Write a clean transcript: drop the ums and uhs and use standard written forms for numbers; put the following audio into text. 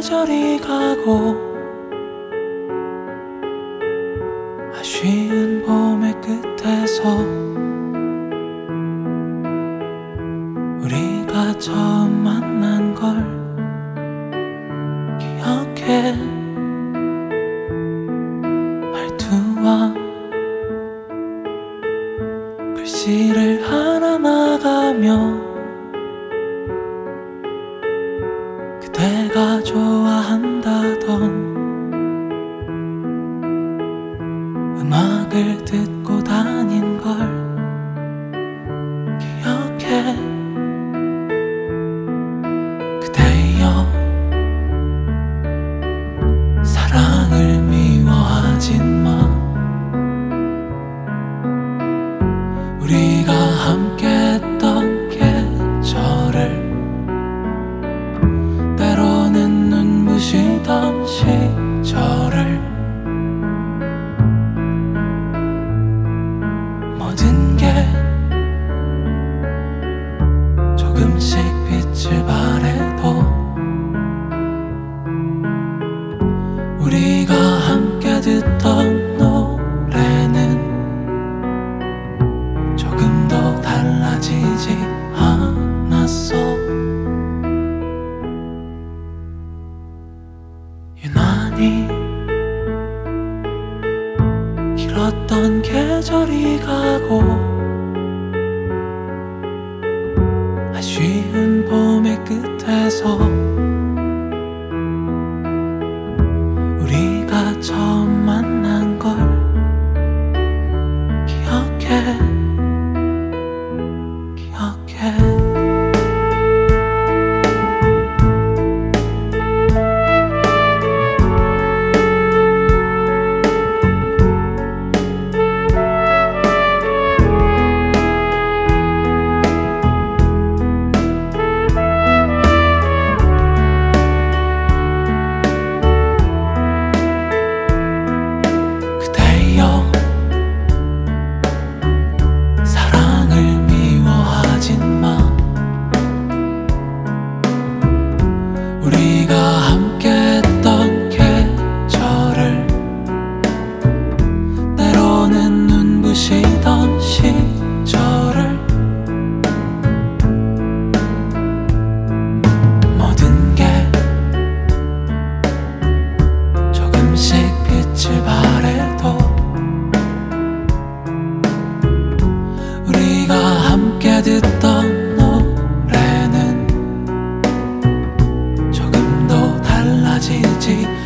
계절이 가고 아쉬운 봄의 끝에서 우리가 처음 만난 걸 기억해. 말투와 글씨를 하나 나가며 그대가 좋아한다던 음악을 듣고 다닌 걸 기억해. 그대여 사랑을 미워하진 마. 우리가 함께했던 계절을 때로는 눈부시던 시절을 모든 게 조금씩 빛을 발해도 우리가 함께 듣던 노래는 조금도 달라지지 않았어. 유난히 길었던 계절이 가고 아쉬운 봄의 끝에서 우리가 처음 만난 걸 기억해. 우리가 함께했던 계절을 때로는 눈부시던 시절을 모든 게 조금씩 빛을 발해도 우리가 함께 듣던 달라지지